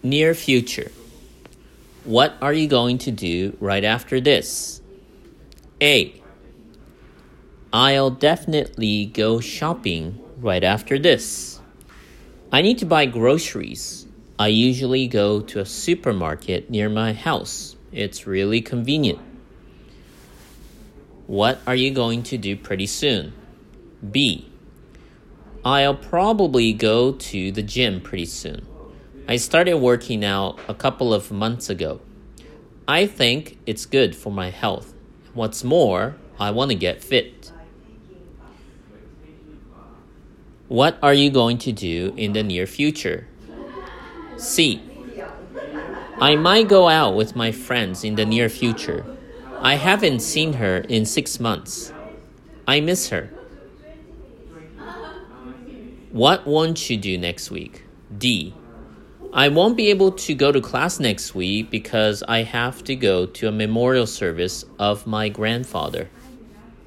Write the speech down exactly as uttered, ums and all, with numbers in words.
Near future. What are you going to do right after this? A. I'll definitely go shopping right after this. I need to buy groceries. I usually go to a supermarket near my house. It's really convenient. What are you going to do pretty soon? B. I'll probably go to the gym pretty soon. I started working out a couple of months ago. I think it's good for my health. What's more, I want to get fit. What are you going to do in the near future? C. I might go out with my friends in the near future. I haven't seen her in six months. I miss her. What won't you do next week? D. I won't be able to go to class next week because I have to go to a memorial service of my grandfather.